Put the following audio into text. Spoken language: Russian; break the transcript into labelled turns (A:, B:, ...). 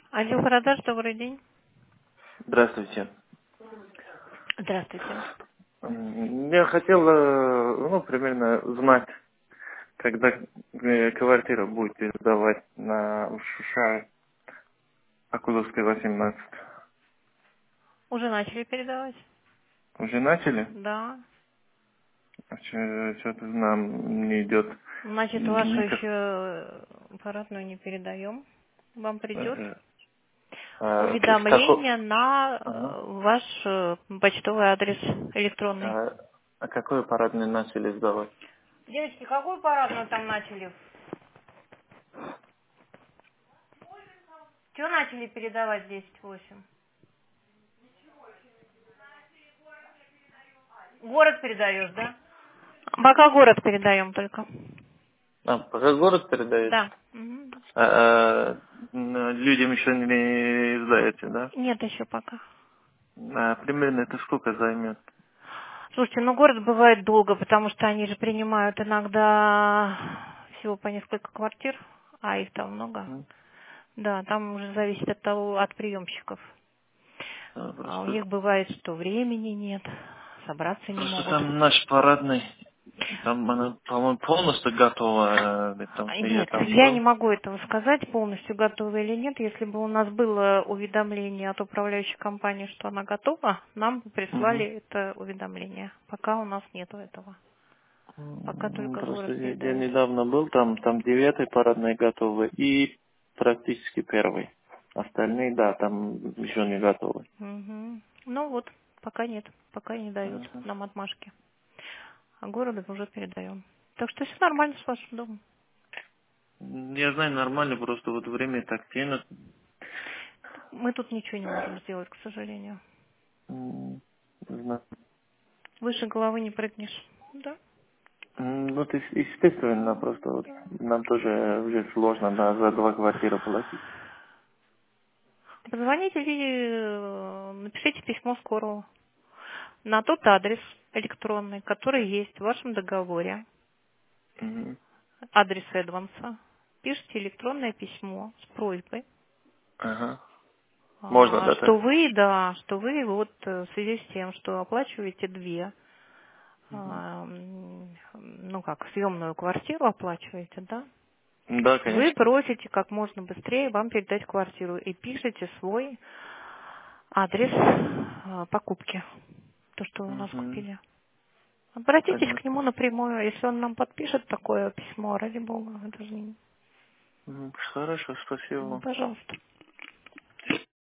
A: Отдел продаж, добрый день.
B: Здравствуйте.
A: Здравствуйте.
B: Я хотел, примерно знать, когда квартиру будете сдавать в США, Акуловской, 18.
A: Уже начали передавать?
B: Уже начали?
A: Да.
B: Что-то нам не идет.
A: Значит, вашу
B: Никак.
A: еще аппаратную не передаем. Вам придет
B: Ага. С какого?
A: уведомление на
B: Ага.
A: ваш почтовый адрес электронный.
B: А, а какой парадный начали сдавать?
A: Девочки, какую парадную там начали? Что начали передавать 10-8? Город передаешь, да? Пока город передаем только.
B: Пока город передаете?
A: Да. Мгм.
B: Людям еще не сдаете, да?
A: Нет еще пока.
B: Примерно это сколько займет?
A: Слушайте, ну город бывает долго, потому что они же принимают иногда всего по несколько квартир, а их там много. Да, там уже зависит от того, от приемщиков. А у
B: Просто,
A: них бывает, что времени нет, собраться не
B: просто
A: могут.
B: там наш парадный, там она, по-моему, полностью готова, там, я
A: Нет,
B: там
A: я не
B: был.
A: могу этого сказать, полностью готова или нет. Если бы у нас было уведомление от управляющей компании, что она готова, нам бы прислали
B: Мгм.
A: это уведомление. Пока у нас нету этого. Пока только
B: Просто
A: город
B: я
A: передает.
B: недавно был, там 9 парадный готовы и практически первый. Остальные, да, там еще не готовы.
A: Мгм. Ну вот, пока нет, пока не дают
B: Мгм.
A: нам отмашки. А городу уже передаем. Так что все нормально с вашим домом.
B: Я знаю, нормально, просто вот время так тянет.
A: Мы тут ничего не можем сделать, к сожалению.
B: Не знаю.
A: Выше головы не прыгнешь. Да.
B: Вот естественно, просто вот нам тоже уже сложно за 2 квартиры платить.
A: Позвоните или напишите письмо скорого на тот адрес электронный, который есть в вашем договоре.
B: Мгм.
A: Адрес Эдванса. Пишите электронное письмо с просьбой,
B: Ага. Можно, да,
A: что
B: так?
A: вы, да, что вы вот в связи с тем, что оплачиваете две,
B: Мгм.
A: ну как, съемную квартиру оплачиваете, да?
B: Да,
A: Вы
B: конечно.
A: просите как можно быстрее вам передать квартиру и пишете свой адрес покупки, то, что вы у нас
B: Мгм.
A: купили. Обратитесь к
B: Понятно.
A: нему напрямую, если он нам подпишет такое письмо, ради бога, это же
B: Хорошо, спасибо
A: ну,
B: вам.
A: пожалуйста.